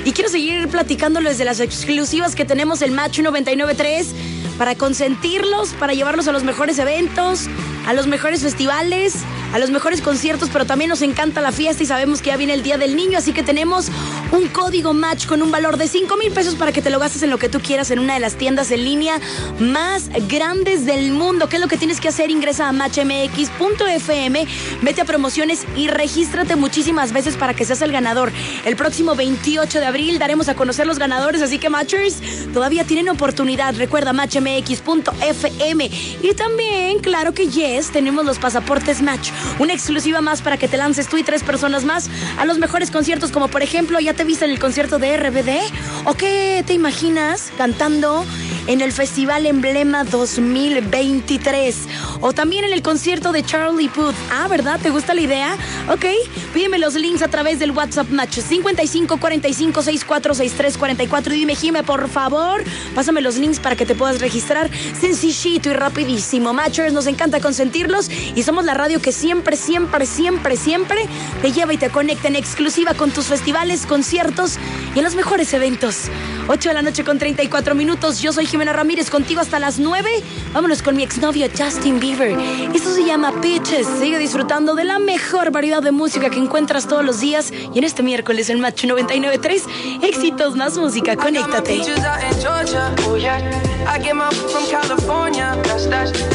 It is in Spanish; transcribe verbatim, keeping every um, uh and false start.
Y quiero seguir platicándoles de las exclusivas que tenemos en Match noventa y nueve punto tres para consentirlos, para llevarlos a los mejores eventos, a los mejores festivales, a los mejores conciertos, pero también nos encanta la fiesta y sabemos que ya viene el Día del Niño, así que tenemos un código Match con un valor de cinco mil pesos para que te lo gastes en lo que tú quieras en una de las tiendas en línea más grandes del mundo. ¿Qué es lo que tienes que hacer? Ingresa a match m x punto f m, vete a promociones y regístrate muchísimas veces para que seas el ganador. El próximo veintiocho de abril daremos a conocer los ganadores, así que Matchers todavía tienen oportunidad. Recuerda match m x punto f m. Y también, claro que yes, tenemos los pasaportes Match, una exclusiva más para que te lances tú y tres personas más a los mejores conciertos, como por ejemplo, ¿ya te viste en el concierto de R B D? ¿O qué te imaginas cantando en el Festival Emblema dos mil veintitrés? O también en el concierto de Charlie Puth. Ah, ¿verdad? ¿Te gusta la idea? Ok, pídeme los links a través del WhatsApp Match cincuenta y cinco cuarenta y cinco sesenta y cuatro sesenta y tres cuarenta y cuatro. Y dime, Jime, por favor, pásame los links para que te puedas registrar sencillito y rapidísimo. Matchers, nos encanta consentirlos y somos la radio que siempre, siempre, siempre, siempre te lleva y te conecta en exclusiva con tus festivales, conciertos y en los mejores eventos. ocho de la noche con treinta y cuatro minutos. Yo soy Jimena Ramírez, contigo hasta las nueve. Vámonos con mi exnovio Justin Bieber. Esto se llama Peaches. Sigue disfrutando de la mejor variedad de música que encuentras todos los días. Y en este miércoles en Match noventa y nueve punto tres, éxitos más música. Conéctate.